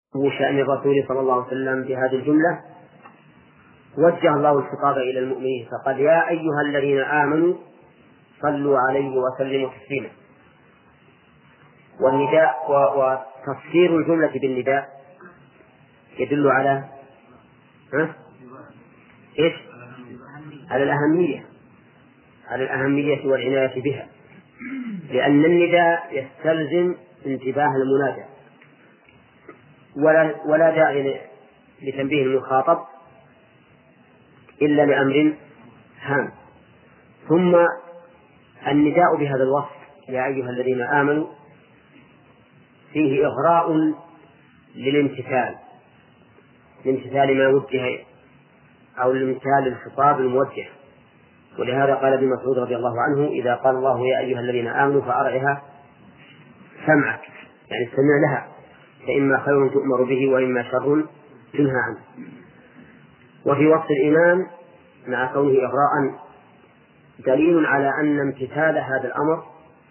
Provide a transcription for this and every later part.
شأن الرسول صلى الله عليه وسلم بهذه الجملة وجه الله الخطاب إلى المؤمنين فقال: يا أيها الذين آمنوا صلوا عليه وسلموا تسليما. والنداء وتفسير الجملة بالنداء يدل على إيش؟ على الأهمية والعناية بها، لأن النداء يستلزم انتباه المنادى، ولا داعي لتنبيه المخاطب إلا لأمر هام. ثم النداء بهذا الوصف يا أيها الذين آمنوا فيه إغراء للامتثال ما وجه أو الامتثال للخطاب الموجه. ولهذا قال ابن مسعود رضي الله عنه: إذا قال الله يا أيها الذين آمنوا فأرعها سمعك، يعني استمع لها، فإما خير تؤمر به وإما شر تنهى عنه. وفي وصف الإيمان مع كونه إغراء دليل على أن امتثال هذا الأمر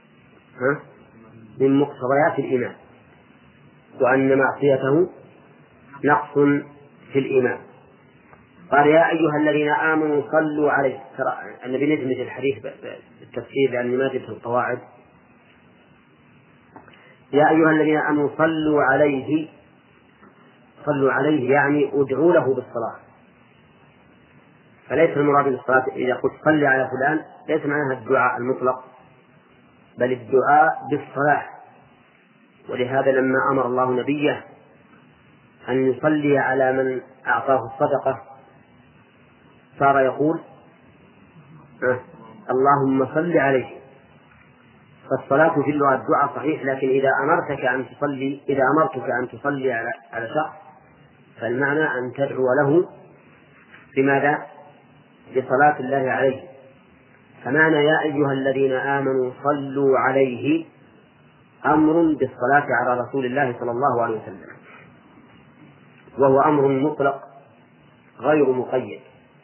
من مقتضيات الإيمان، وأن معصيته نقص في الإيمان. قال: يا أيها الذين آمنوا صلوا عليه. النبي ندمج الحديث بالتفسير لأن ما جبت القواعد. يا أيها الذين آمنوا صلوا عليه يعني ادعوا له بالصلاة. فليس المراد بالصلاة إذا قلت صلي على فلان ليس معناها الدعاء المطلق، بل الدعاء بالصلاة. ولهذا لما أمر الله نبيه أن يصلي على من أعطاه الصدقة صار يقول: اللهم صل عليه. فالصلاة في اللغة الدعاء صحيح، لكن إذا أمرتك أن تصلي على شخص فالمعنى أن تدعو له بماذا؟ بصلاة الله عليه. فمعنى يا أيها الذين آمنوا صلوا عليه أمر بالصلاة على رسول الله صلى الله عليه وسلم، وهو أمر مطلق غير مقيد.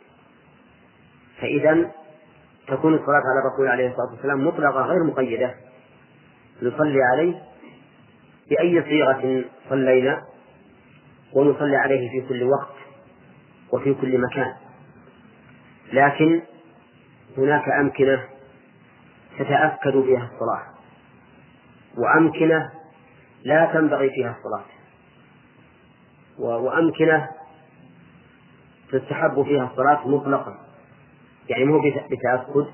فإذا تكون الصلاة على الرسول عليه الصلاة والسلام مطلقة غير مقيدة، نصلي عليه بأي صيغة صلينا، ونصلي عليه في كل وقت وفي كل مكان. لكن هناك أمكنة تتأكد فيها الصلاة، وأمكنة لا تنبغي فيها الصلاة، وأمكنة تستحب فيها الصلاة مطلقا، يعني مو بتأكد.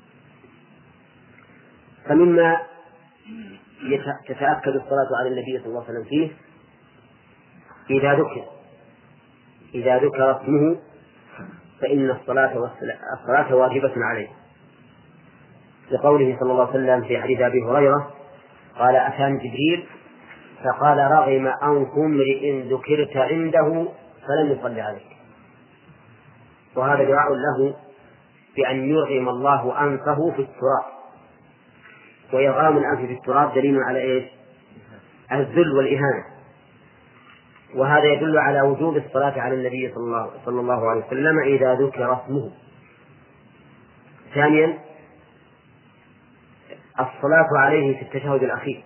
فمما تتأكد الصلاة على النبي صلى الله عليه وسلم فيه إذا ذكر اسمه فإن الصلاة واجبة عليه، لقوله صلى الله عليه وسلم في حديث أبي هريرة قال: أتاني جبريل فقال: رغم أنف امرئ ذكرت عنده فلم يصل عليك. وهذا دعاء له بأن يرغم الله أنفه في التراب، وإرغام الأنف في التراب دليل على إيش؟ الذل والإهانة. وهذا يدل على وجوب الصلاة على النبي صلى الله عليه وسلم إذا ذكر اسمه. ثانيا الصلاة عليه في التشهد الأخير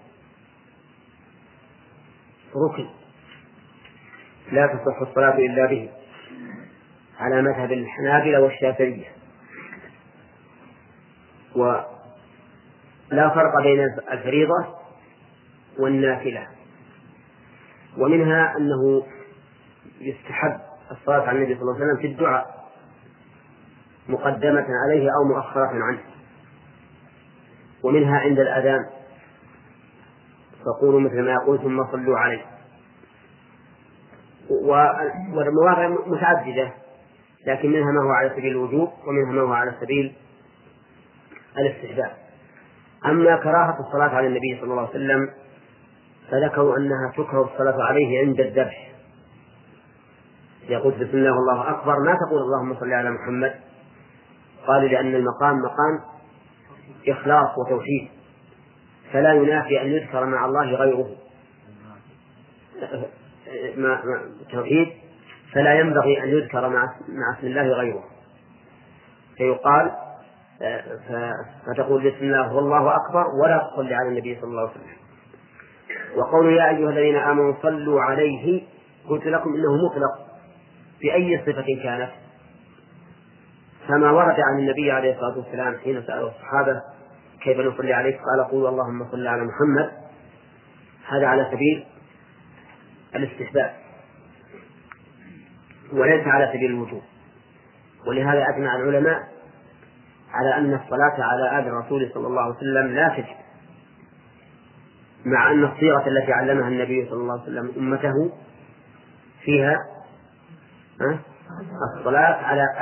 ركن لا تصح الصلاة إلا به على مذهب الحنابلة والشافعية. ولا فرق بين الفريضة والنافلة. ومنها أنه يستحب الصلاة على النبي صلى الله عليه وسلم في الدعاء مقدمة عليه أو مؤخرة عنه. ومنها عند الأذان فقولوا مثل ما يقول ثم صلوا عليه. والمواضع متعددة، لكن منها ما هو على سبيل الوجوب ومنها ما هو على سبيل الاستحباب. أما كراهة الصلاة على النبي صلى الله عليه وسلم فذكروا أنها تكره الصلاة عليه عند الذبح. يقول بسم الله والله أكبر ما تقول اللهم صل على محمد. قالوا لأن المقام مقام إخلاص وتوحيد، فلا ينافي أن يذكر مع الله غيره توحيد، فلا ينبغي أن يذكر مع اسم الله غيره. فيقال فتقول بسم الله والله أكبر ولا تصلي على النبي صلى الله عليه وسلم. وقول يا أيها الذين آمنوا صلوا عليه قلت لكم إنه مطلق بأي صفة كانت، فما ورد عن النبي عليه الصلاة والسلام حين سأله الصحابة كيف نصلي عليك قال قولوا اللهم صل على محمد، هذا على سبيل الاستحباب وليس على سبيل الوجوب. ولهذا أجمع العلماء على أن الصلاة على آل الرسول صلى الله عليه وسلم لا تجب، مع أن الصيغة التي علمها النبي صلى الله عليه وسلم أمته فيها الصلاة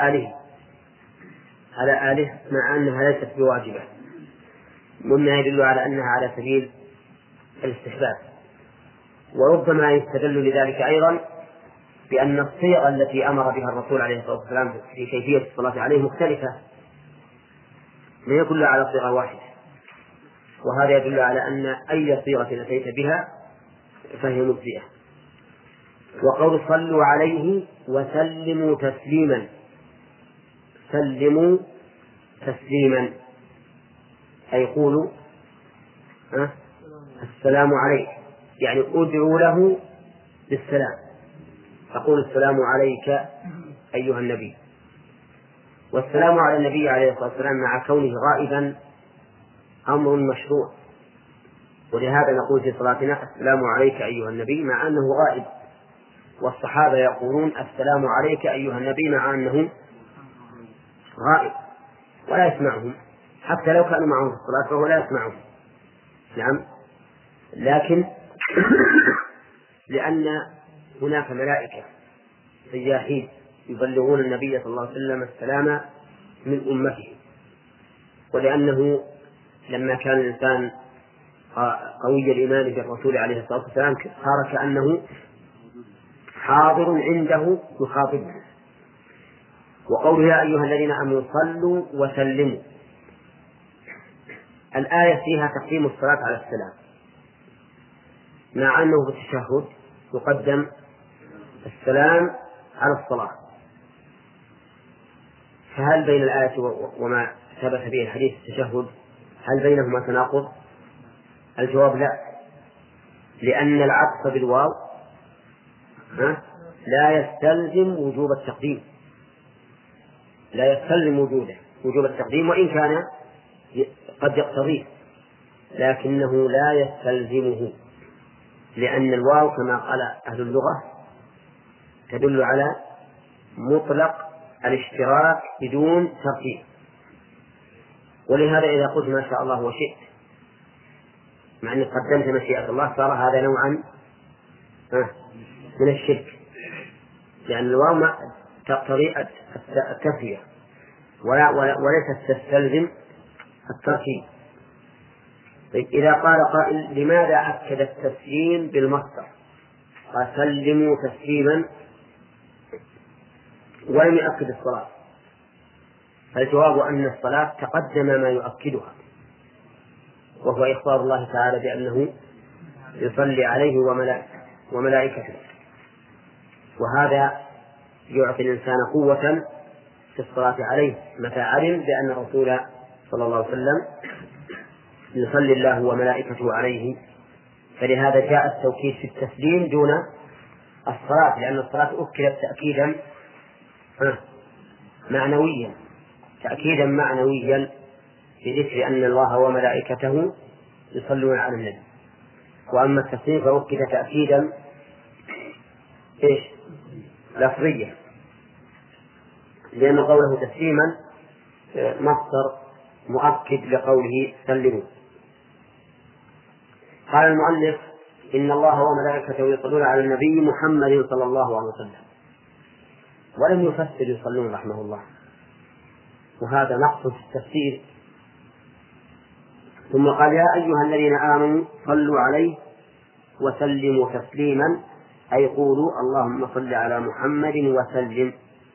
على آله مع أنها ليست بواجبة، مما يدل على أنها على سبيل الاستحباب. وربما يستدل لذلك أيضا بأن الصيغ التي أمر بها الرسول عليه الصلاة والسلام في كيفية الصلاة عليه مختلفة، لا هي كلها على صيغة واحدة، وهذا يدل على أن أي صيغة أتيت بها فهي مجزئة. وقول صلوا عليه وسلموا تسليما، سلموا تسليما أي قولوا السلام عليك، يعني ادعوا له بالسلام، تقول السلام عليك أيها النبي. والسلام على النبي عليه الصلاة والسلام مع كونه غائبا أمر مشروع، ولهذا نقول في صلاتنا السلام عليك أيها النبي مع أنه غائب، والصحابة يقولون السلام عليك أيها النبي مع أنه غائب ولا يسمعهم، حتى لو كانوا معهم في الصلاة فهو لا يسمعهم. نعم، لكن لأن هناك ملائكة سياحين يبلغون النبي صلى الله عليه وسلم السلام من أمته، ولأنه لما كان الإنسان قوي الإيمان بالرسول عليه الصلاة والسلام صار كأنه حاضر عنده يخاطبه. وقوله يا أيها الذين آمنوا صلوا وسلموا، الآية فيها تقديم الصلاة على السلام، مع أنه في التشهد يقدم السلام على الصلاة، فهل بين الآية وما ثبت به الحديث التشهد هل بينهما تناقض؟ الجواب لا، لأن العطف بالواو لا يستلزم وجوب التقديم، لا يستلزم وجوب التقديم، وإن كان قد يقتضيه لكنه لا يستلزمه، لأن الواو كما قال أهل اللغة تدل على مطلق الاشتراك بدون ترتيب. ولهذا إذا قلت ما شاء الله وشئت مع أنك قدمت مشيئة الله صار هذا نوعا من الشرك، لأن الواو تقتضي التسوية وليست تستلزم الترتيب. طيب إذا قال قائل لماذا أكد التسليم بالمصدر؟ قال سلموا تسليما ولم يؤكد الصلاة، فالجواب أن الصلاة تقدم ما يؤكدها، وهو إخبار الله تعالى بأنه يصلي عليه وملائكته، وهذا يعطي الإنسان قوة في الصلاة عليه متى علم بأن الرسول صلى الله عليه وسلم يصلي الله وملائكته عليه. فلهذا جاء التوكيد في التسليم دون الصلاة، لأن الصلاة أكدت تأكيدا معنويا، تأكيدا معنويا بذكر أن الله وملائكته يصلون على النبي. وأما التسليم فأكد تأكيدا لفظيا، لأن قوله تسليما مصدر مؤكد لقوله سلموا. قال المؤلف إن الله وملائكته يصلون على النبي محمد صلى الله عليه وسلم، ولم يفسر يصلون رحمه الله، وهذا نقص في التفسير. ثم قال يا أيها الذين آمنوا صلوا عليه وسلموا تسليما أي قولوا اللهم صل على محمد وسلم،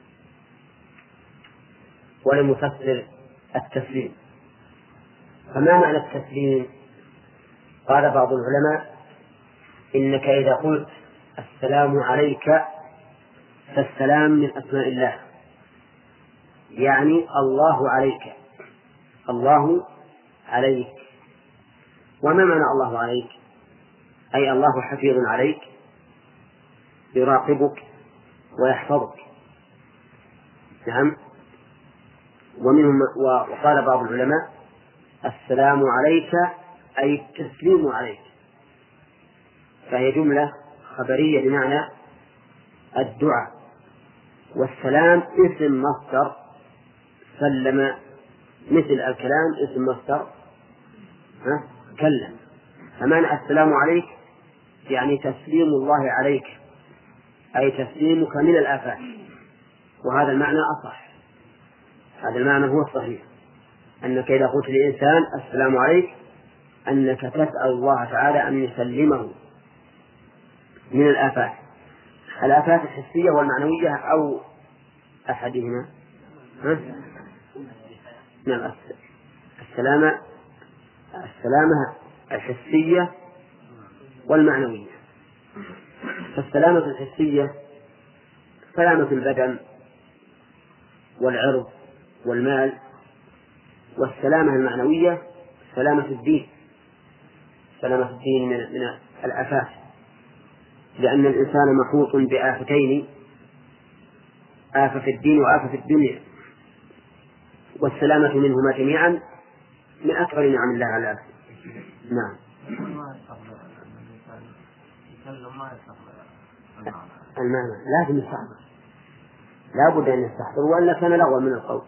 ولم يفسر التسليم. فما معنى التسليم؟ قال بعض العلماء إنك إذا قلت السلام عليك فالسلام من أسماء الله، يعني الله عليك، الله عليك. وما معنى الله عليك؟ أي الله حفيظ عليك يراقبك ويحفظك. نعم. ومنهم وقال بعض العلماء السلام عليك أي التسليم عليك، فهي جملة خبرية بمعنى الدعاء، والسلام اسم مصدر سلم، مثل الكلام اسم مصدر كلم. فمعنى السلام عليك يعني تسليم الله عليك، أي تسليمك من الآفات، وهذا المعنى أصح، هذا المعنى هو الصحيح، أنك إذا قلت للإنسان السلام عليك أنك تسأل الله تعالى أن يسلمه من الآفات، الآفات الحسية والمعنوية أو أحدهما. نعم، السلامة الحسية والمعنوية. فالسلامة الحسية سلامة البدن والعرض والمال، والسلامة المعنوية سلامة الدين، سلامة الدين من الآفات، لأن الإنسان محوط بآفتين، آفة في الدين وآفة في الدنيا، والسلامة منهما جميعا من أكبر نعم الله على العبد. نعم. المعنى لازم يستحضر، لا بد أن يستحضر، وإلا كان لغوا من القول.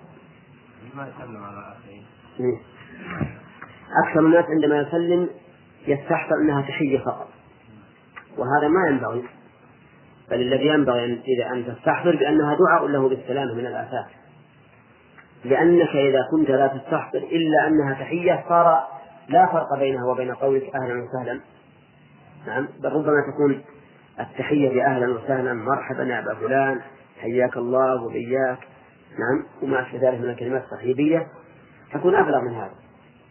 أكثر الناس عندما يسلم يستحضر أنها تحية فقط، وهذا ما ينبغي، بل الذي ينبغي إذا أن تستحضر بأنها دعاء له بالسلامة من الآفات، لأنك إذا كنت لا تستحضر إلا أنها تحية صار لا فرق بينها وبين قولك أهلا وسهلا. نعم، بل ربما تكون التحية بأهلا وسهلا، مرحبا يا أبا فلان، حياك الله وبياك، نعم، وما أشبه ذلك من الكلمات الترحيبية تكون أبلغ من هذا.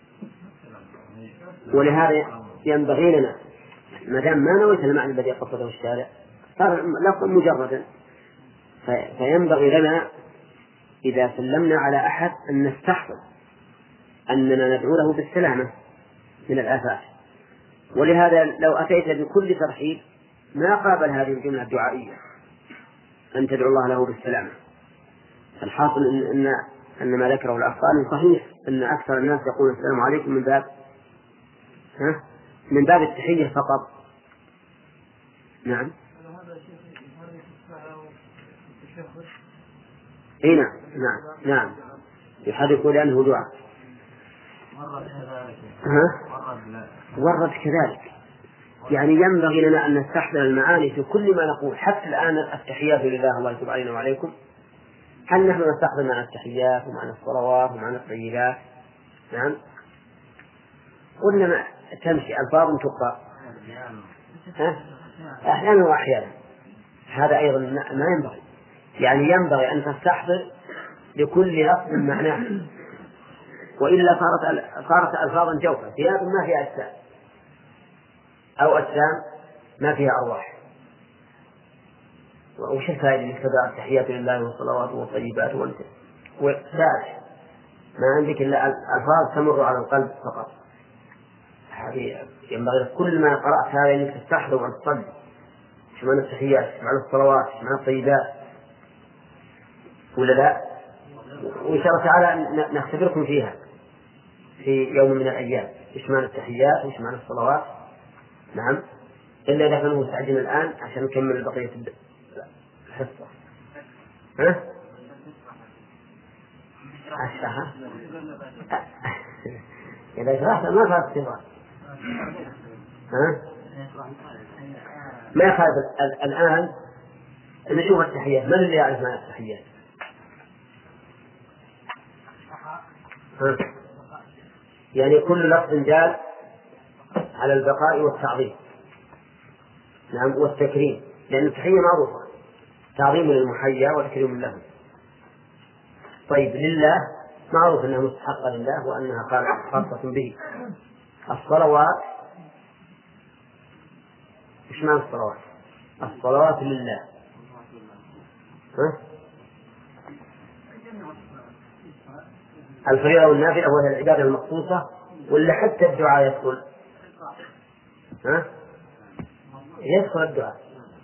ولهذا ينبغي لنا ما دام ما نويت المعنى الذي قصده الشارع صار لفظا مجردا، فينبغي لنا إذا سلمنا على أحد أن نستحضر أننا ندعو له بالسلامة من الآفات. ولهذا لو أتيت بكل ترحيب ما قابل هذه الجملة الدعائية أن تدعو الله له بالسلامة. الحاصل أن ما ذكره الأخطاء صحيح، أن أكثر الناس يقول السلام عليكم من باب التحية فقط. نعم. اي نعم يحرك لأنه دعاء. ورد كذلك، يعني ينبغي لنا أن نستحضر المعاني في كل ما نقول. حتى الآن التحيات لله الله يتوب علينا وعليكم، هل نحن نستحضر معنى التحيات ومعنى الصلوات ومعنى الطيبات؟ نعم. قلنا تمشي ألفاظ تقرأ أحيانا وأحيانا، هذا أيضا ما ينبغي، يعني ينبغي أن تستحضر لكل لفظ معناه، وإلا صارت ألفاظا جوفا، ثياب ما فيها أجسام، أو أجسام ما فيها أرواح. وش الفائدة اللي تبع التحيات لله والصلوات والطيبات والسائر ما عندك إلا ألفاظ تمر على القلب فقط؟ هذه ينبغي كل ما قرأت هذا أنك تستحضر وأن تصلي إيش معنى التحيات، إيش معنى الصلوات، إيش معنى الطيبات، ولا لا؟ وإن شاء الله تعالى نختبركم فيها في يوم من الأيام، إيش معنى التحيات وإيش معنى الصلوات. نعم، إلا إذا كانوا مستعجلين الآن عشان نكمل بقية الحصة. عشرة إذا شرحت ما فات استمرار. ما يخالف الآن نشوف التحيات. من اللي يعرف معنى التحيات؟ يعني كل لفظ جال على البقاء والتعظيم، نعم، والتكريم، لأن التحية معروفة، تعظيم للمحيا وتكريم له. طيب لله معروف أنها مستحقة لله وأنها خاصة به. الصلوات إيش معنى الصلوات؟ الصلوات لله الفريضة والنافلة وهي العبادة المخصوصة، ولا حتى الدعاء يدخل؟ يدخل الدعاء.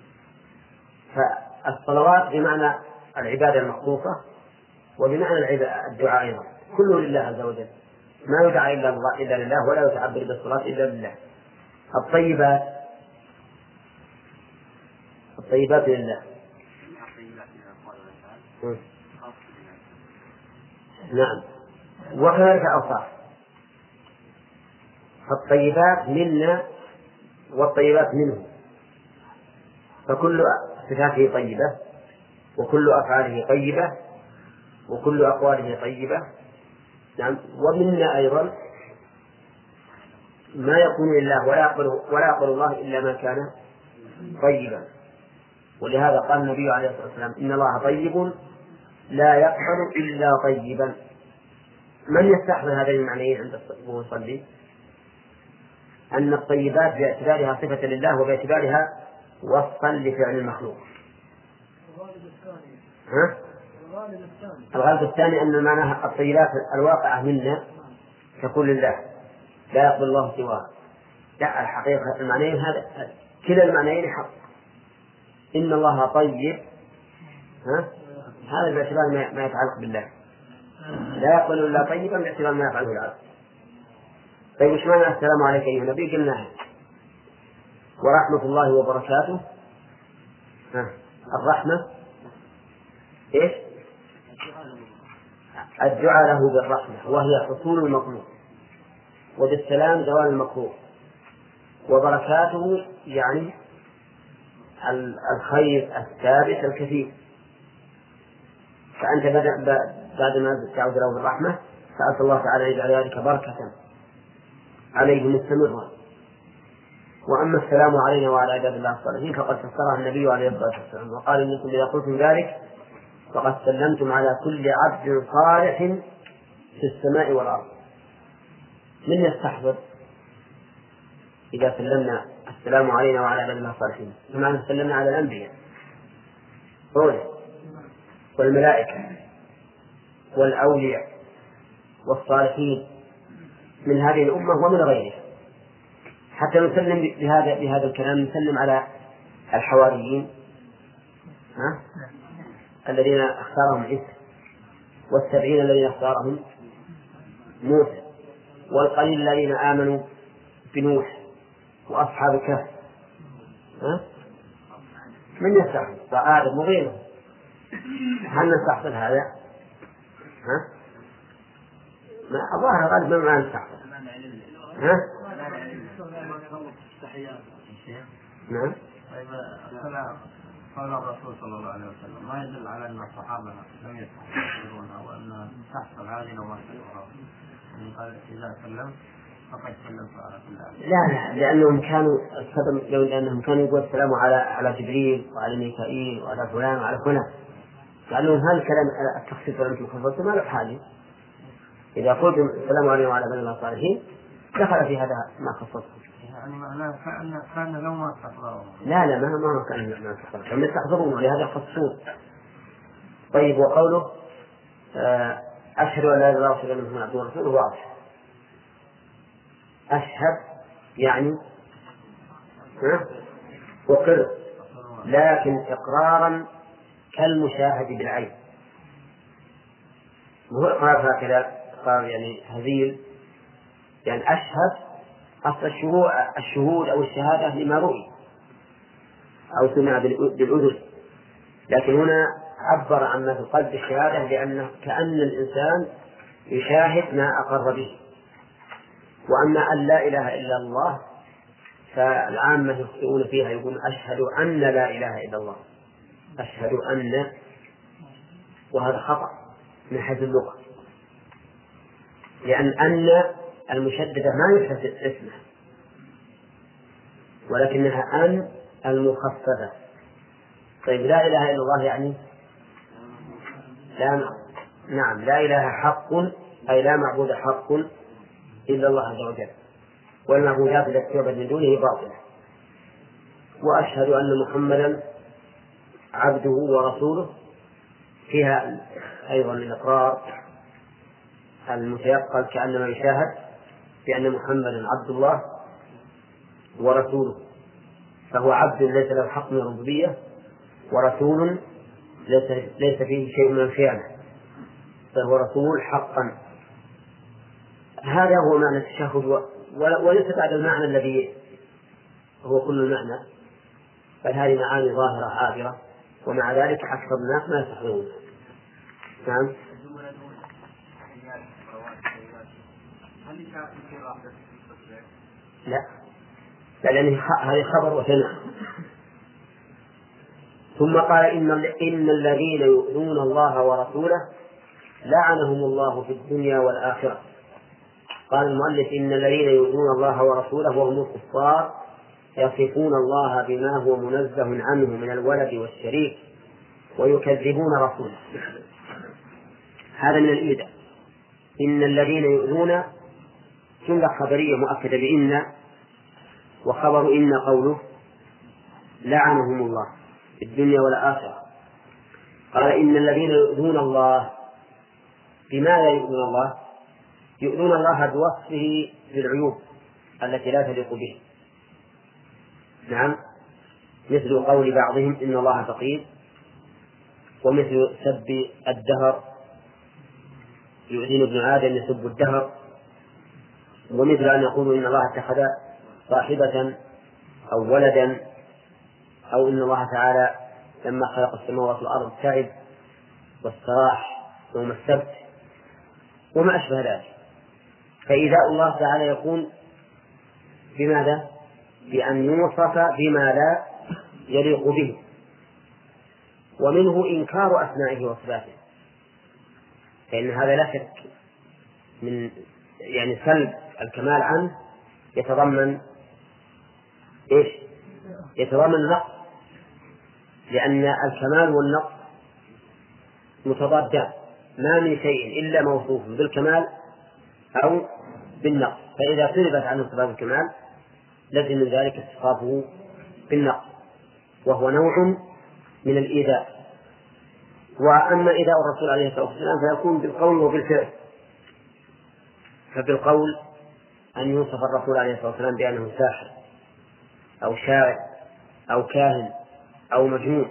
فالصلوات بمعنى العبادة المخصوصة وبمعنى الدعاء أيضا، كله لله عز وجل، ما يدعى إلا لله، ولا يتعبد بالصلاة إلا لله. الطيبات لله. نعم، وكذلك الأوصاف، فالطيبات منا والطيبات منه، فكل صفاته طيبة، وكل أفعاله طيبة، وكل أقواله طيبة. نعم، ومنا أيضا ما يكون لله ولا يقبل الله إلا ما كان طيبا. ولهذا قال النبي عليه الصلاة والسلام: إن الله طيب لا يقبل إلا طيبا. من يستحضر هذين المعنيين عند المصلي؟ أن الطيبات باعتبارها صفة لله وباعتبارها وصفا لفعل المخلوق. الغالب الثاني أن معناها الطيبات الواقعة منا تكون لله لا يقبل الله سواها. لا، الحقيقة المعنيين هذا كلا المعنيين حق. إن الله طيب، هذا باعتبار ما يتعلق بالله، لا يقبل إلا طيبا باعتبار ما يفعله العبد. طيب وش معنى السلام عليك أيها النبي؟ قلنا ورحمة الله وبركاته. الرحمة إيش؟ الدعاء له بالرحمة، وهي حصول المطلوب، وبالسلام زوال المكروه، وبركاته يعني الخير الثابت الكثير. فأنت بعد ما تعود له بالرحمة سألت الله تعالى يجعل ذلك بركة عليه مستمرا. وأما السلام علينا وعلى عباد الله الصالحين فقد فسرها النبي عليه الصلاة والسلام وقال: إنكم إذا قلتم ذلك فقد سلمتم على كل عبد صالح في السماء والأرض. من يستحضر إذا سلمنا السلام علينا وعلى عباد الله الصالحين؟ بمعنى سلمنا على الأنبياء والملائكة والأولياء والصالحين من هذه الأمة ومن غيرها. حتى نسلم بهذا الكلام نسلم على الحواريين الذين اختارهم عيسى، والسبعين الذين اختارهم موسى، والقليل الذين آمنوا بنوح، وأصحاب الكهف. من يستحضر؟ وآدم وغيره. هل نستحضر هذا؟ ما الظاهر غالبا ما نستحضر. نعم. قال الرسول صلى الله عليه وسلم ما يدل على أن الصحابة لم يستحضرونها وأن تحصل هذه وما تحصل. قال إذا سلمت فقد سلمت على كل. لا، لأنهم كانوا يقول السلام على جبريل وعلى ميكائيل وعلى فلان وعلى فلان. قالوا هل كلام التخصيص ولا التخصيص ما له حاجة. إذا قلت السلام عليكم وعلى بني الله الصالحين دخل في هذا ما خصصه. يعني معناه كان لو ما استحضروا. لا ما كان ما استحضروا، كانوا يستحضرون ولهذا خصصون. طيب وقوله أشهد أن لا إله إلا الله وأشهد أن محمدا عبده ورسوله واضح. أشهد يعني أقر، لكن إقرارا كالمشاهد بالعين، وهو إقرار هكذا إقرار يعني هزيل. يعني أشهد أصل الشهود أو الشهادة لما رؤي أو سمع بالأذن، لكن هنا عبر عما في القلب بالشهادة، لأنه كأن الإنسان يشاهد ما أقر به. وأما أن لا إله إلا الله فالعامة يخطئون فيها، يقول أشهد أن لا إله إلا الله، أشهد أن، وهذا خطأ من حيث اللغة، لأن المشددة ما يحدث اسمها، ولكنها أن المخففة. طيب لا إله إلا الله يعني لا إله حق، أي لا معبود حق إلا الله عز وجل، والمعبودات التي تعبد من دونه باطلة. وأشهد أن محمدا عبده ورسوله، فيها أيضا الإقرار المتيقن كأنما يشاهد بأن محمدا عبد الله ورسوله، فهو عبد ليس له حق من الربوبية، ورسول ليس فيه شيء من الخيانة، فهو رسول حقا. هذا هو معنى التشهد، وليس بعد المعنى الذي هو كل المعنى، بل هذه معاني ظاهرة عابرة، ومع ذلك أكثر الناس ما يستحضرون. نعم. لا، لأن هذه خبر وثناء. ثم قال إن الذين يؤذون الله ورسوله لعنهم الله في الدنيا والآخرة. قال المؤلف إن الذين يؤذون الله ورسوله وهم الكفار يصفون الله بما هو منزه عنه من الولد والشريك ويكذبون رسوله. هذا من الإيذاء. إن الذين يؤذون جملة خبرية مؤكدة بإن، وخبر إن قوله لعنهم الله في الدنيا والآخرة. قال إن الذين يؤذون الله، بماذا يؤذون الله؟ يؤذون الله بوصفه بالعيوب التي لا تليق به. نعم، مثل قول بعضهم إن الله فقير، ومثل سب الدهر، يؤذين ابن آدم يسب الدهر، ومثل أن يقولوا إن الله اتخذ صاحبة أو ولدا، أو إن الله تعالى لما خلق السماوات والأرض تعب واستراح يوم السبت، وما أشبه ذلك. فإيذاء الله تعالى يكون بماذا؟ بأن يوصف بما لا يليق به، ومنه إنكار أسمائه وصفاته، فإن هذا لا شك من سلب الكمال عنه يتضمن إيش؟ يتضمن نقص، لأن الكمال والنقص متضادان، ما من شيء إلا موصوف بالكمال أو بالنقص، فإذا سلبت عنه صفات الكمال لازم من ذلك اتصافه بالنقص، وهو نوع من الإيذاء. وأما إيذاء الرسول عليه الصلاة والسلام فيكون بالقول وبالفعل. فبالقول أن يوصف الرسول عليه الصلاة والسلام بأنه ساحر أو شاعر أو كاهن أو مجنون.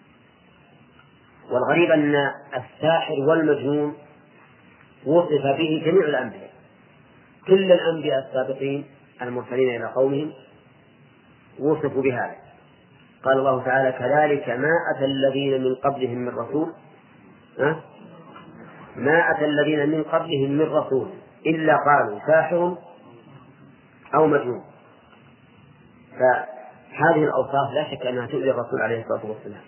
والغريب أن الساحر والمجنون وصف به جميع الأنبياء، كل الأنبياء السابقين المرسلين إلى قومهم وصفوا بهذا. قال الله تعالى كذلك ما أتى الذين من قبلهم من رسول ما أتى الذين من قبلهم من رسول إلا قالوا ساحر أو مجنون. فهذه الأوصاف لا شك أنها تؤذي الرسول عليه الصلاة والسلام،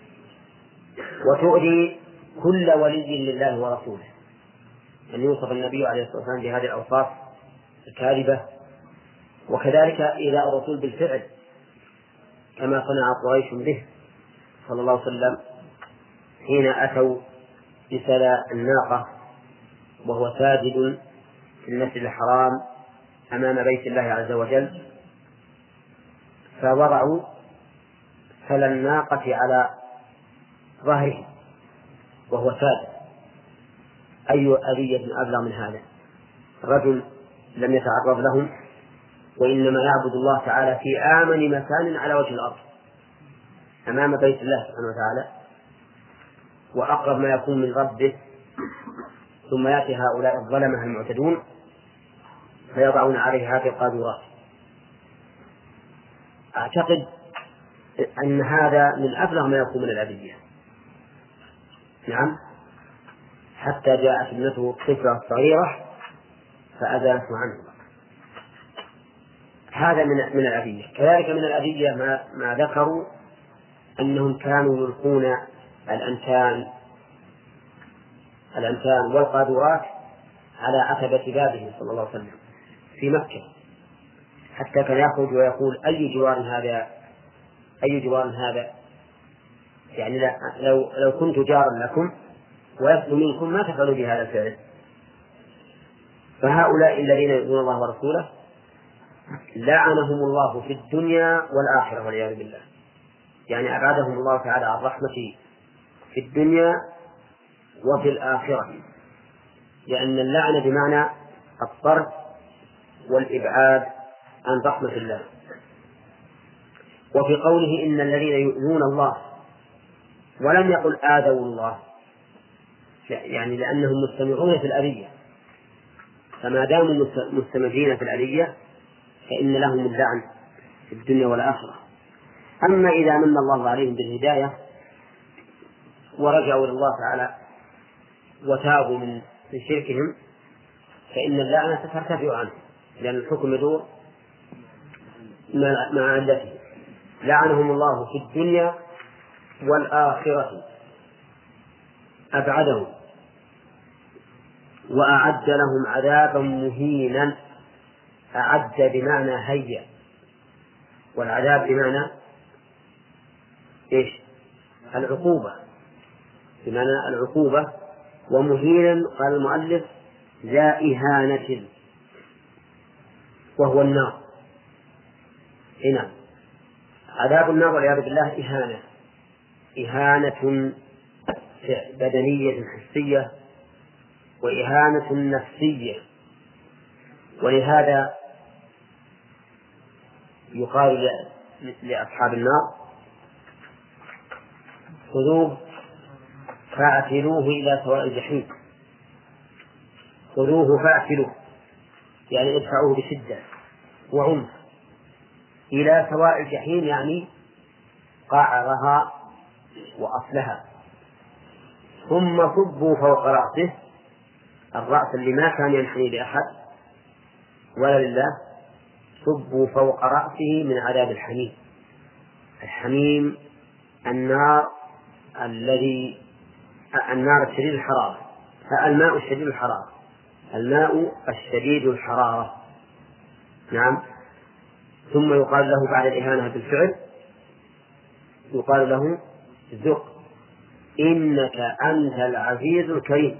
وتؤذي كل ولي لله ورسوله، أن يوصف النبي عليه الصلاة والسلام بهذه الأوصاف الكاذبة. وكذلك إيذاء الرسول بالفعل كما صنع قريش به صلى الله عليه وسلم حين أتوا بسلى الناقة وهو ساجد في المسجد الحرام أمام بيت الله عز وجل، فوضعوا سلى الناقة على ظهره وهو ساجد. أي أذية أبلغ من هذا؟ رجل لم يتعرض لهم، وإنما يعبد الله تعالى في آمن مكان على وجه الأرض أمام بيت الله سبحانه وتعالى، وأقرب ما يكون من ربه، ثم يأتي هؤلاء الظلمة المعتدون فيضعون عليه هذه القاذورات. أعتقد أن هذا من أبلغ ما يكون من الأذية. نعم، حتى جاءت ابنته طفلة صغيرة فأزالته عنه. هذا من الأذية. كذلك من الأذية ما ذكروا أنهم كانوا يلقون الأنتان والقاذورات على عتبة بابه صلى الله عليه وسلم في مكة، حتى كان يخرج ويقول أي جوار هذا، يعني لو كنت جارا لكم ويسلم منكم ما تفعلوا بهذا الفعل. فهؤلاء الذين يؤذون الله ورسوله لعنهم الله في الدنيا والآخرة والعياذ بالله، يعني أبعدهم الله تعالى عن رحمته في الدنيا وفي الآخرة، لأن اللعنة بمعنى الطرد والإبعاد عن رحمة الله. وفي قوله إن الذين يؤذون الله ولم يقل آذوا الله، يعني لأنهم مستمرون في الأذية، فما داموا مستمرين في الأذية فإن لهم اللعن في الدنيا والآخرة. أما إذا من الله عليهم بالهداية ورجعوا إلى الله تعالى وتابوا من شركهم فإن اللعنة ترتفع عنه، لأن الحكم يدور مع علته. لعنهم الله في الدنيا والآخرة، أبعدهم وأعد لهم عذابا مهينا. أعد بمعنى هيأ، والعذاب بمعنى إيش؟ العقوبة، بمعنى العقوبة. ومهينا قال المؤلف ذا إهانة، وهو النار. هنا عذاب النار والعياذ بالله إهانة، إهانة بدنية حسية وإهانة نفسية. ولهذا يقال لأصحاب النار خذوه فاعتلوه إلى سواء الجحيم. خذوه فاعتلوه يعني ادفعوه بشدة وعنف إلى سواء الجحيم، يعني قعرها وأصلها. ثم صبوا فوق رأسه، الرأس اللي ما كان ينحني لأحد ولا لله، صبوا فوق رأسه من عذاب الحميم. الحميم النار الشديد الحرارة، الماء الشديد الحرارة، الماء الشديد الحرارة. نعم. ثم يقال له بعد الإهانة بالفعل يقال له ذق إنك أنت العزيز الكريم.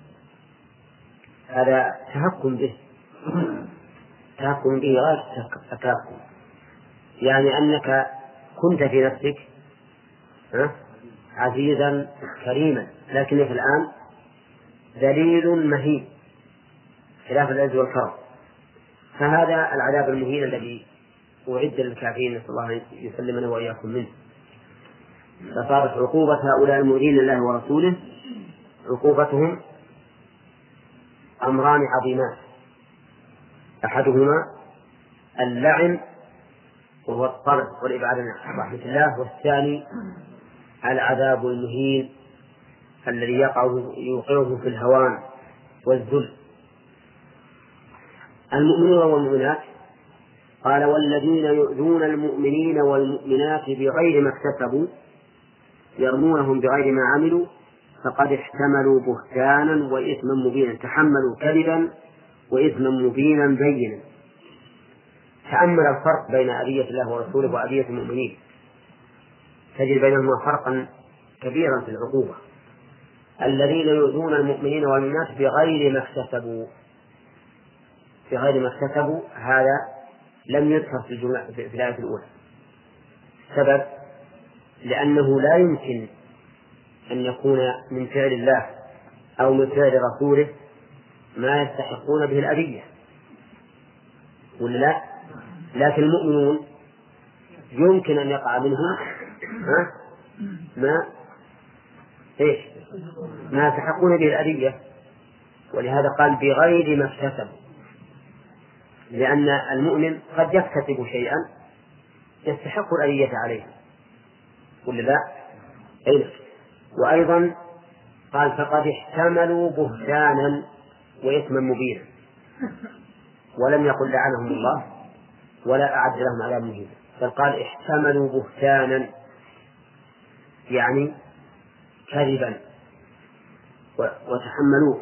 هذا تهكم به، تهكم به غاية التهكم، يعني أنك كنت في نفسك عزيزا كريما، لكنك الآن ذليل مهين خلاف العز والكرم. فهذا العذاب المهين الذي أعد للكافرين، نسأل الله أن يسلمنا وإياكم منه. فصارت عقوبة هؤلاء المؤذين لله ورسوله عقوبتهم أمران عظيمان، أحدهما اللعن وهو الطرد والإبعاد عن رحمة الله، والثاني العذاب المهين الذي يوقعه في الهوان والذل. المؤمنون والمؤمنات قال والذين يؤذون المؤمنين والمؤمنات بغير ما اكتسبوا يرمونهم بغير ما عملوا فقد احتملوا بهتانا وإثما مبينا. تحملوا كذبا وإثما مبينا بينا. تأمل الفرق بين أذية الله ورسوله وأذية المؤمنين، تجد بينهما فرقا كبيرا في العقوبة. الذين يؤذون المؤمنين والمؤمنات بغير ما اكتسبوا، بغير ما اكتسبوا هذا لم يذكر في الآية الأولى. السبب لأنه لا يمكن أن يكون من فعل الله أو من فعل رسوله ما يستحقون به الأذية ولا، لكن المؤمنون يمكن أن يقع منهم ما يستحقون به الأذية. ولهذا قال بغير ما اكتسبوا، لأن المؤمن قد يكتسب شيئا يستحق الأذية عليه ولا لا؟ وأيضا قال فقد احتملوا بهتانا وإثما مبينا، ولم يقل لعنهم الله ولا أعد لهم عذاب مهين، بل قال احتملوا بهتانا يعني كذبا وتحملوه.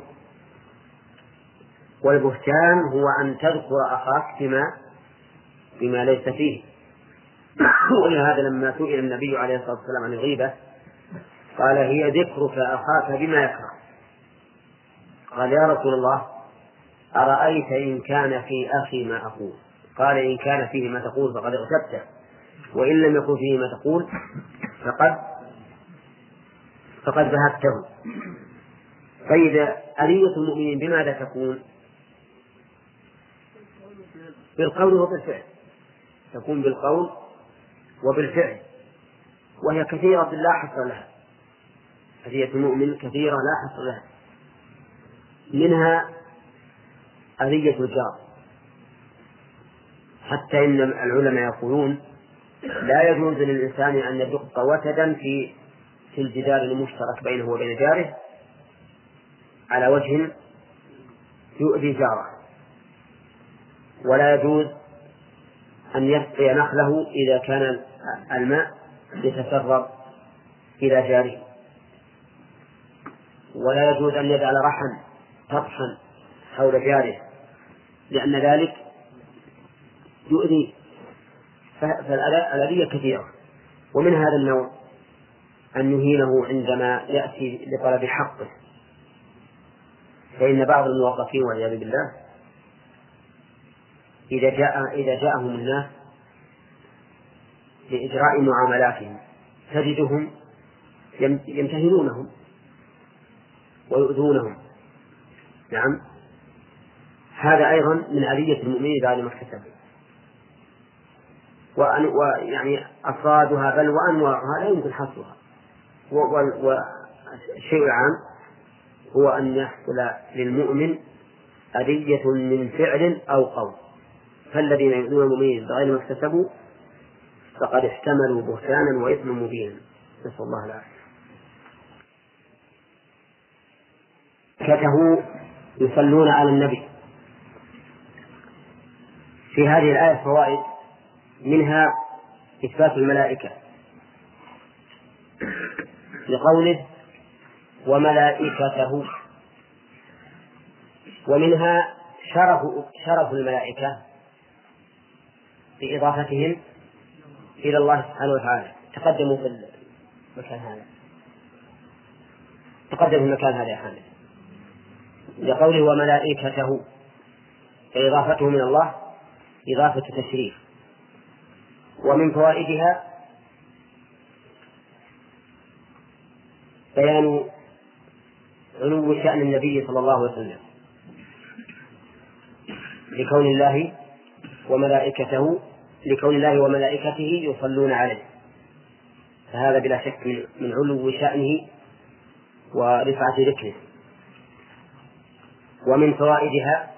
والبهتان هو أن تذكر أخاك بما ليس فيه. ولهذا لما سئل النبي عليه الصلاة والسلام عن الغيبة قال هي ذكرك أخاك بما يكره. قال يا رسول الله أرأيت إن كان في أخي ما أقول؟ قال إن كان فيه ما تقول فقد اغتبته، وإن لم يكن فيه ما تقول فقد بهته. فإذا أذية المؤمنين بماذا تكون؟ بالقول وبالفعل. تكون بالقول وبالفعل، وهي كثيرة لا حصر لها. أذية المؤمن كثيرة لا حصر لها، منها أذية الجار، حتى إن العلماء يقولون لا يجوز للإنسان أن يدق وتدا في الجدار المشترك بينه وبين جاره على وجه يؤذي جاره، ولا يجوز أن يسقي نخله إذا كان الماء يتسرب إلى جاره، ولا يجوز أن يجعل رحا سطحا حول جاره، لأن ذلك يؤذي. فالأذية كثيرة، ومن هذا النوع أن يهينه عندما يأتي لطلب حقه، فإن بعض الموظفين والعياذ بالله إذا جاءهم الناس لإجراء معاملاتهم تجدهم يمتهنونهم ويؤذونهم. نعم، هذا أيضا من أذية المؤمنين بعد ما اكتسبوا، ويعني أفرادها بل وأنواعها لا يمكن حصرها. والشيء العام هو أن يحصل للمؤمن أذية من فعل أو قول، فالذين يؤذون المؤمنين بغير ما اكتسبوا فقد احتملوا بهتانا وإثما مبينا، نسأل الله العافية. كته يصلون على النبي. في هذه الآية فوائد، منها إثبات الملائكة لقوله وملائكته، ومنها شرف الملائكة بإضافتهم إلى الله سبحانه وتعالى. تقدموا في المكان هذا يا حامد، لقوله وملائكته، فإضافته من الله إضافة تشريف. ومن فوائدها بيان علو شأن النبي صلى الله عليه وسلم، لكون الله وملائكته يصلون عليه، فهذا بلا شك من علو شأنه ورفعة ذكره. ومن فوائدها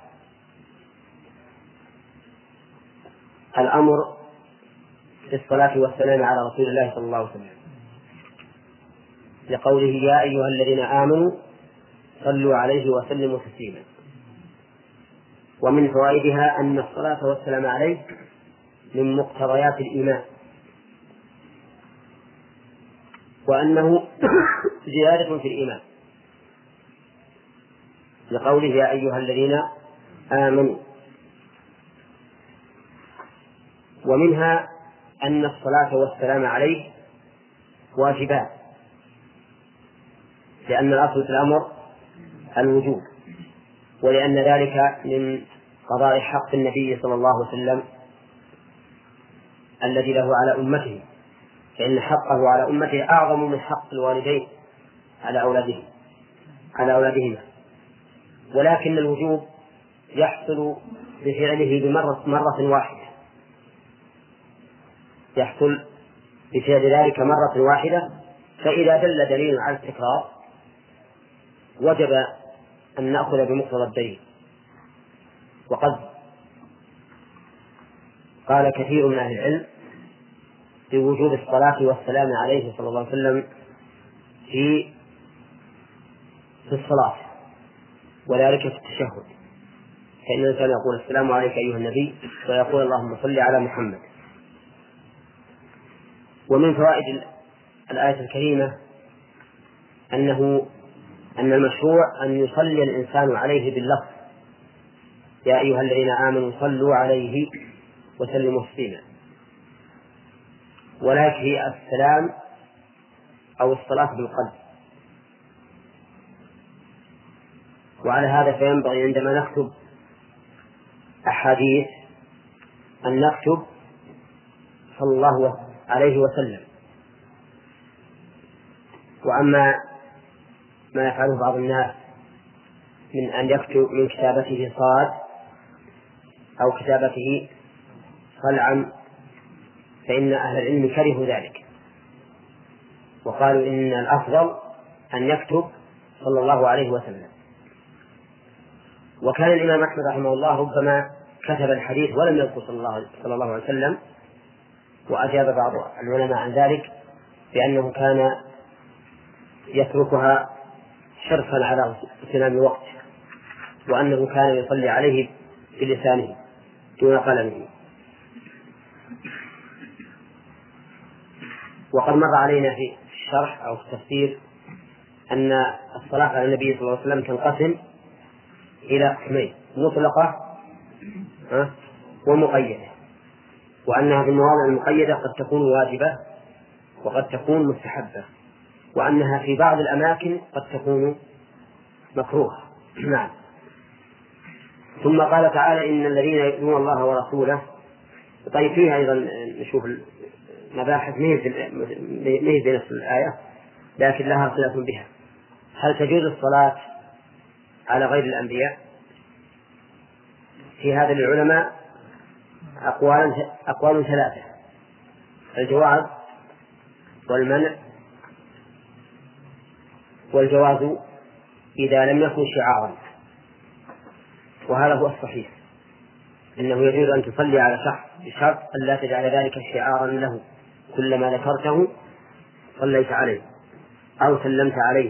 الأمر بالصلاة والسلام على رسول الله صلى الله عليه وسلم، لقوله يا أيها الذين آمنوا صلوا عليه وسلموا تسليما. ومن فوائدها أن الصلاة والسلام عليه من مقتضيات الإيمان، وأنه زيادة في الإيمان، لقوله يا أيها الذين آمنوا. ومنها أن الصلاة والسلام عليه واجبان، لأن الأصل في الأمر الوجوب، ولأن ذلك من قضاء حق النبي صلى الله عليه وسلم الذي له على أمته، فإن حقه على أمته أعظم من حق الوالدين على أولادهما. ولكن الوجوب يحصل بفعله مرة واحدة، يحصل بفعل ذلك مرة واحدة، فإذا دل دليل على التكرار وجب أن نأخذ بمقتضى الدليل. وقد قال كثير من أهل العلم بوجوب الصلاة والسلام عليه صلى الله عليه وسلم في الصلاة، وذلك في التشهد، فإن الإنسان يقول السلام عليك أيها النبي، ويقول اللهم صل على محمد. ومن فوائد الآية الكريمة أن المشروع أن يصلي الإنسان عليه باللفظ يا أيها الذين آمنوا صلوا عليه وسلموا تسليما، ولا يكفي السلام أو الصلاة بالقلب. وعلى هذا فينبغي عندما نكتب أحاديث أن نكتب صلى الله عليه وسلم. وأما ما يفعله بعض الناس من أن يكتب من كتابته صاد أو كتابته صلعا، فإن أهل العلم كرهوا ذلك وقالوا إن الأفضل أن يكتب صلى الله عليه وسلم. وكان الإمام أحمد رحمه الله ربما كتب الحديث ولم يذكر صلى الله عليه وسلم، وأجاب بعض العلماء عن ذلك بأنه كان يتركها حرصا على اغتنام الوقت، وأنه كان يصلي عليه بلسانه دون قلمه. وقد مر علينا في الشرح أو في التفسير أن الصلاة على النبي صلى الله عليه وسلم تنقسم إلى قسمين: مطلقة ومقيدة، وأنها في المواضع المقيدة قد تكون واجبة وقد تكون مستحبة، وأنها في بعض الأماكن قد تكون مكروهة. نعم. ثم قال تعالى: إن الذين يؤذون الله ورسوله. طيب فيها أيضا نشوف مباحث مهز بنفس الآية لكن لها صلة بها. هل تجوز الصلاة على غير الأنبياء؟ في هذا العلماء أقوال ثلاثة: الجواز والمنع والجواز إذا لم يكن شعارا، وهذا هو الصحيح، إنه يجوز أن تصلي على شخص بشرط أن لا تجعل ذلك شعارا له، كلما ذكرته صليت عليه أو سلمت عليه.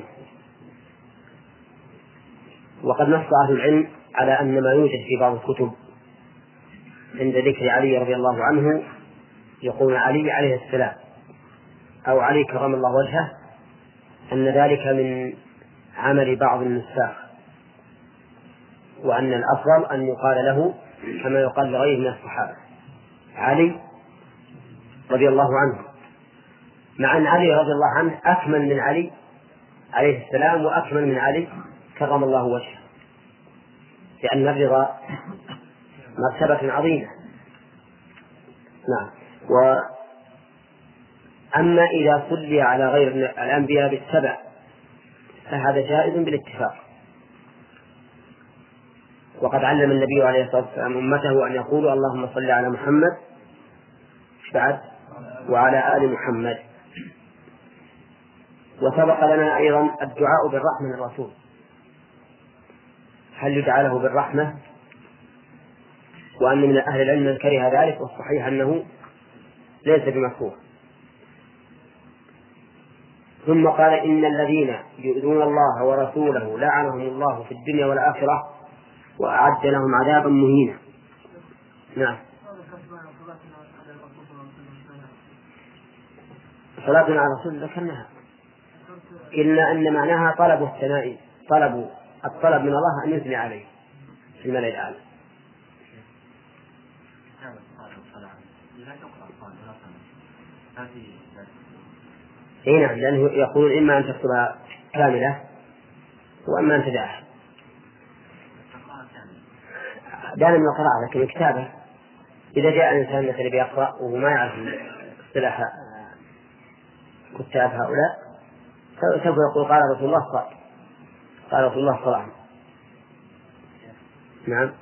وقد نص أهل العلم على أن ما يوجد في بعض الكتب عند ذكر علي رضي الله عنه يقول علي عليه السلام أو علي كرم الله وجهه، أن ذلك من عمل بعض النساخ، وأن الأفضل أن يقال له كما يقال لغيره من الصحابة علي رضي الله عنه، مع أن علي رضي الله عنه أكمل من علي عليه السلام وأكمل من علي كرم الله وجهه، لأن الرضا مرتبة عظيمة. نعم. أما إذا صلي على غير الأنبياء بالسبع فهذا جائز بالاتفاق، وقد علم النبي عليه الصلاة والسلام أمته أن يقولوا: اللهم صل على محمد بعد وعلى آل محمد. وسبق لنا أيضا الدعاء بالرحمة للرسول، هل يدعى له بالرحمة؟ وأن من أهل العلم من كره ذلك، والصحيح أنه ليس بمكروه. ثم قال: إن الذين يؤذون الله ورسوله لعنهم الله في الدنيا والآخرة وأعد لهم عذابا مهينا. نعم. صلاتنا على الرسول ذكرناها، إلا أن معناها طلب الثناء، الطلب من الله أن يثني عليه في الملأ الأعلى. اي نعم، لأنه يقول إما أن تكتبها كاملة وإما أن تدعها. دائما من القراءة، لكن الكتابة إذا جاء الإنسان مثل بيقرأ وهو ما يعرف اصطلاح كتاب هؤلاء سوف يقول: قال رسول الله صلى، قال رسول الله صلى الله عليه وسلم. نعم.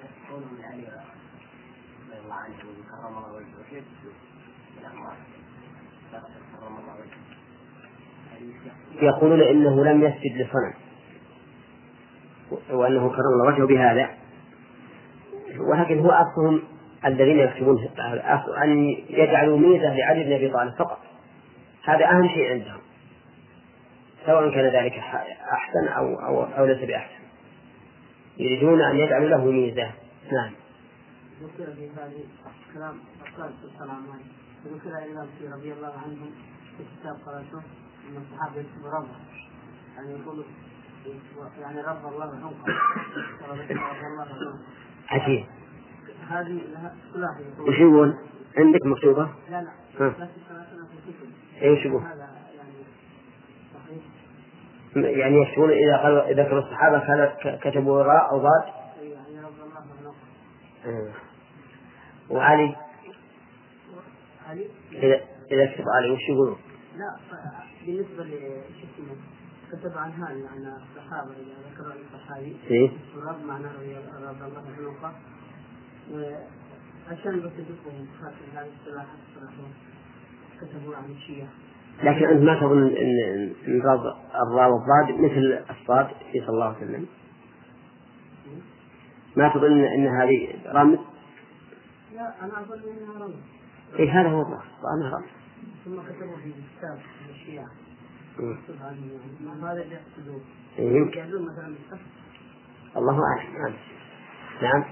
يقولون إنه لم يسجد لصنم وأنه كرم الله وجهه بهذا، ولكن هو أصلهم الذين يكتبون أن يجعلوا ميزة لعلي بن أبي طالب فقط، هذا أهم شيء عندهم، سواء كان ذلك أحسن أو ليس بأحسن، يريدون أن يجعلوا له ميزة. نعم. ذكر في هذه كلام أصحاب السلام عليكم، ذكر الإمام رضي الله عنهم في كتاب قرأته أن الصحابة يكتبوا رب، يعني يقول يعني رب الله عنقا رب الله عنقا. عجيب. هذه كلها وش يقول؟ عندك مكتوبة؟ لا بس ثلاثة في الكتب. إيش يقول؟ هذا يعني صحيح. يعني يكتبون إذا كانوا الصحابة كتبوا راء أو ضاد. يعني رب الله عنقا. وعلي علي إذا كتب علي وش يقولون؟ لا بالنسبة لشكله كتب عن هذا عن الصحابة إذا ذكر الصحابي الرب معناه رب الله عنقا، عشان بس يدخلوا خاطر هذه الصلاح كتبوا عن الشيعة. لكن أنت ما تظن أن الراء والضاد مثل الصاد صلى الله عليه وسلم؟ ما تظن أن هذه رمز؟ لا أنا أظن أنها رمز. إيه هذا هو الظاهر أنها رمز. ثم كتبوا في كتاب الشيعة. هذا يحسدون. يجعلون مثلا بالصف. الله أعلم. نعم.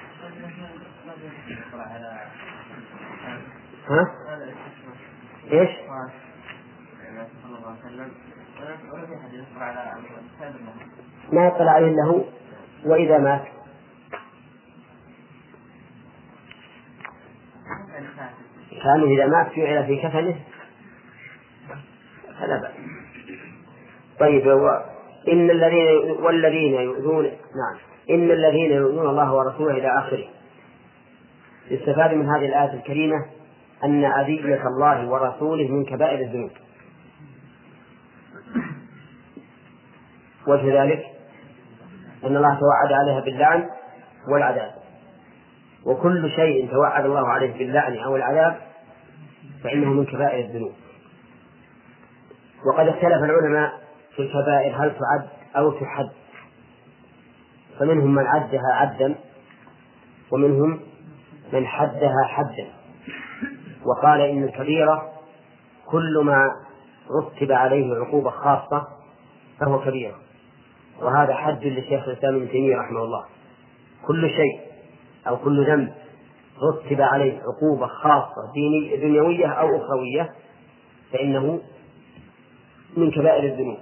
ها؟ إيش؟ ما يطلع عليه له وإذا مات كانوا إذا مات جعل في كفنه فلا بأس. طيب إن الذين يؤذون نعم إن الذين يؤذون الله ورسوله إلى آخره. يستفاد من هذه الآية الكريمة أن أذية الله ورسوله من كبائر الذنوب. وجه ذلك أن الله توعد عليها باللعن والعذاب، وكل شيء توعد الله عليه باللعن أو العذاب فإنه من كبائر الذنوب. وقد اختلف العلماء في الكبائر هل تعد أو تحد، فمنهم من عدها عدا ومنهم من حدها حدا، وقال إن الكبيرة كل ما رتب عليه عقوبة خاصة فهو كبيرة، وهذا حد للشيخ الإسلام ابن تيمية رحمه الله. كل شيء أو كل ذنب رتب عليه عقوبة خاصة دنيوية أو أخروية فإنه من كبائر الذنوب،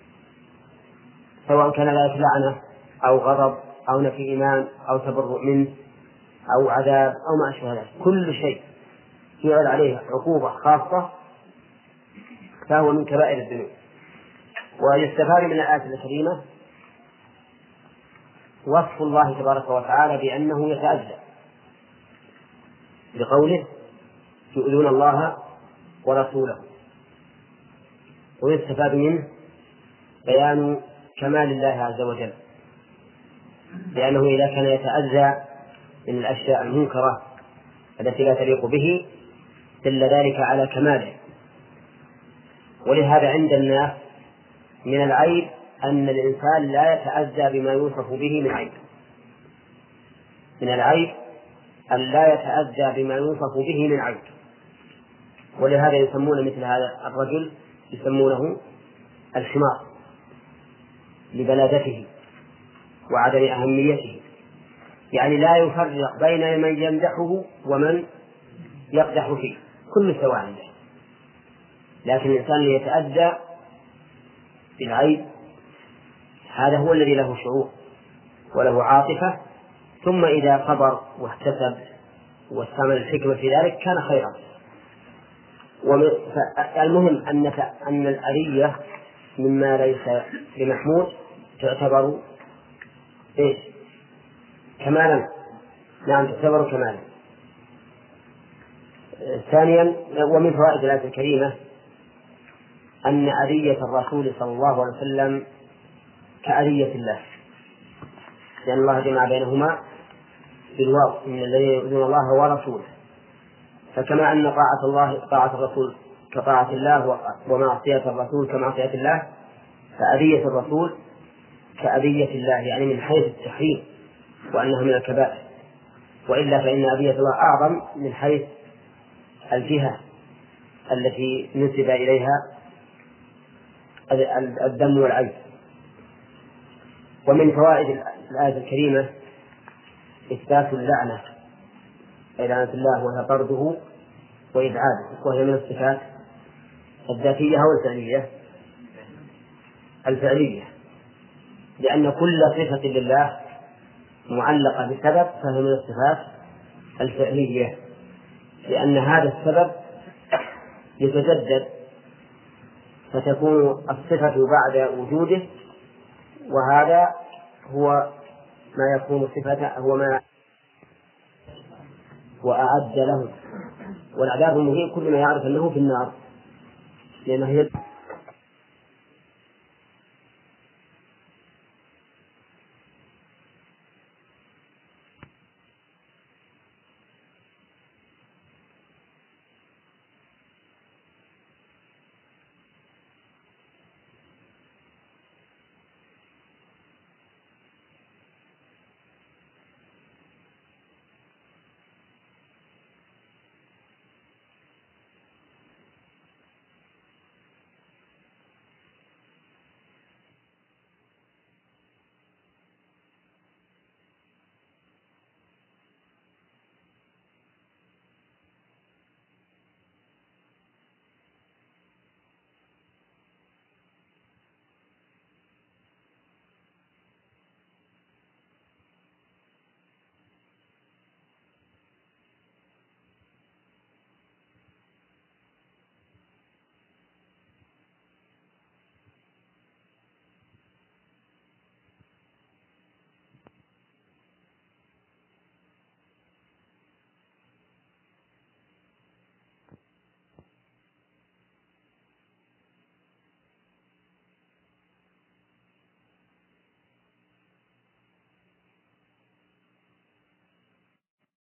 سواء كان ذلك لعنة أو غضب أو نفي إيمان أو تبرؤ منه أو عذاب أو ما أشبه ذلك. كل شيء يعد عليه عقوبة خاصة فهو من كبائر الذنوب. ويستفاد من الآية الكريمة وصف الله تبارك وتعالى بأنه يتأذى بقوله يؤذون الله ورسوله. ويستفاد منه بيان كمال الله عز وجل، لأنه إذا كان يتأذى من الأشياء المنكرة التي لا تليق به دل ذلك على كماله. ولهذا عند الناس من العيب أن الإنسان لا يتأذى بما يوصف به من عيب. من العيب أن لا يتأذى بما يوصف به من عيب، ولهذا يسمون مثل هذا الرجل يسمونه الحمار لبلادته وعدم أهميته، يعني لا يفرق بين من يمدحه ومن يقدح فيه، كل سواء عنده. لكن الإنسان اللي يتأذى بالعيب هذا هو الذي له شعور وله عاطفة، ثم إذا صبر واحتسب واستعمل الحكمة في ذلك كان خيرا. المهم أن الأذية مما ليس بمحمود تعتبر إيش؟ كمالا. نعم تعتبر كمالا. ثانيا ومن فوائد الآية الكريمة أن أذية الرسول صلى الله عليه وسلم كأذية الله، لأن الله جمع بينهما بالواو إن الذين يؤذون الله ورسوله. فكما أن طاعة الرسول كطاعة الله ومعصية الرسول كمعصية الله، فأذية الرسول كأذية الله، يعني من حيث التحريم وأنها من الكبائر. وإلا فإن أذية الله أعظم من حيث الجهة التي نسب إليها الذم والعيب. ومن فوائد الآية الكريمة إثبات اللعنة، أي لعنة الله وهي طرده وإبعاده، وهي من الصفات الذاتية أو الفعلية؟ الفعلية، لأن كل صفة لله معلقة بسبب فهي من الصفات الفعلية، لأن هذا السبب يتجدد فتكون الصفة بعد وجوده، وهذا هو ما يكون صفة هو ما وأعد له. والعذاب المهين كل ما يعرف أنه في النار، لأنه